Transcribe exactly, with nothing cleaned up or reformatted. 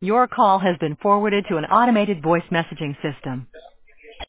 Your call has been forwarded to an automated voice messaging system.